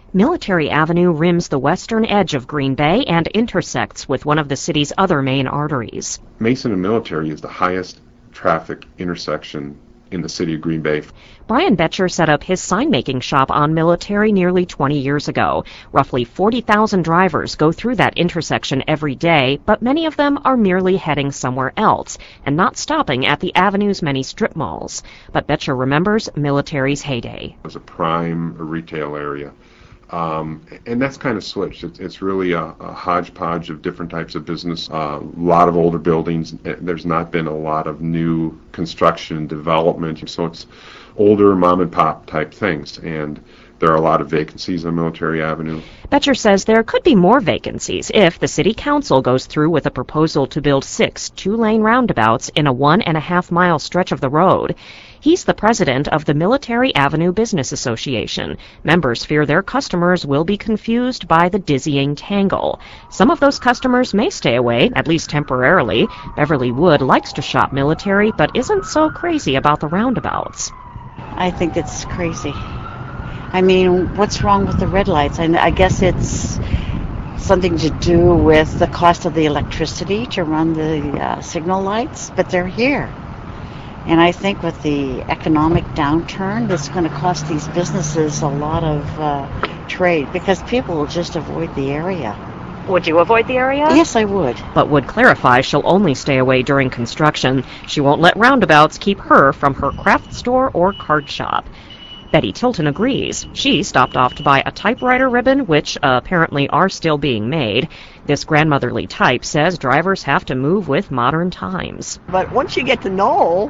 Military Avenue rims the western edge of Green Bay and intersects with one of the city's other main arteries. Mason and Military is the highest traffic intersection in the city of Green Bay. Brian Betcher set up his sign-making shop on Military nearly 20 years ago. Roughly 40,000 drivers go through that intersection every day, but many of them are merely heading somewhere else and not stopping at the avenue's many strip malls. But Betcher remembers Military's heyday. It was a prime retail area. And that's kind of switched. It's really a hodgepodge of different types of business, a lot of older buildings. There's not been a lot of new construction and development, so it's older mom and pop type things, and there are a lot of vacancies on Military Avenue. Betcher says there could be more vacancies if the city council goes through with a proposal to build 6 two-lane roundabouts in a 1.5-mile stretch of the road. He's the president of the Military Avenue Business Association. Members fear their customers will be confused by the dizzying tangle. Some of those customers may stay away, at least temporarily. Beverly Wood likes to shop Military, but isn't so crazy about the roundabouts. I think it's crazy. I mean, what's wrong with the red lights? I guess it's something to do with the cost of the electricity to run the signal lights, but they're here. And I think with the economic downturn, that's going to cost these businesses a lot of trade, because people will just avoid the area. Would you avoid the area? Yes, I would. But Wood clarifies she'll only stay away during construction. She won't let roundabouts keep her from her craft store or card shop. Betty Tilton agrees. She stopped off to buy a typewriter ribbon, which apparently are still being made. This grandmotherly type says drivers have to move with modern times. But once you get to know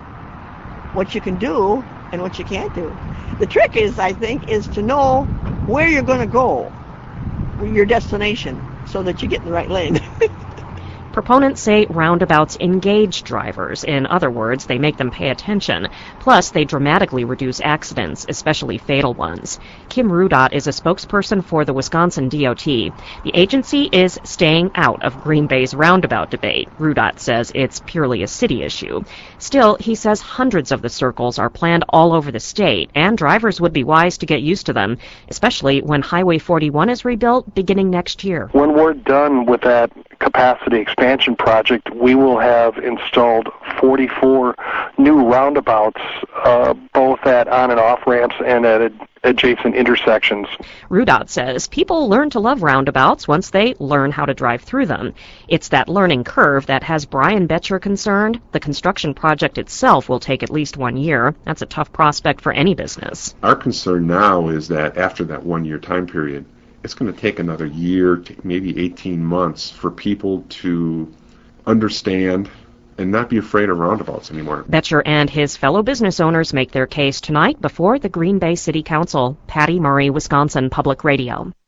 what you can do and what you can't do, the trick is, I think, is to know where you're going to go, your destination, so that you get in the right lane. Proponents say roundabouts engage drivers. In other words, they make them pay attention. Plus, they dramatically reduce accidents, especially fatal ones. Kim Rudott is a spokesperson for the Wisconsin DOT. The agency is staying out of Green Bay's roundabout debate. Rudott says it's purely a city issue. Still, he says hundreds of the circles are planned all over the state, and drivers would be wise to get used to them, especially when Highway 41 is rebuilt beginning next year. When we're done with that capacity expansion project, we will have installed 44 new roundabouts, both at on and off ramps and at adjacent intersections. Rudott says people learn to love roundabouts once they learn how to drive through them. It's that learning curve that has Brian Betcher concerned. The construction project itself will take at least 1 year. That's a tough prospect for any business. Our concern now is that after that 1-year time period, it's going to take another year, maybe 18 months, for people to understand and not be afraid of roundabouts anymore. Betcher and his fellow business owners make their case tonight before the Green Bay City Council. Patty Murray, Wisconsin Public Radio.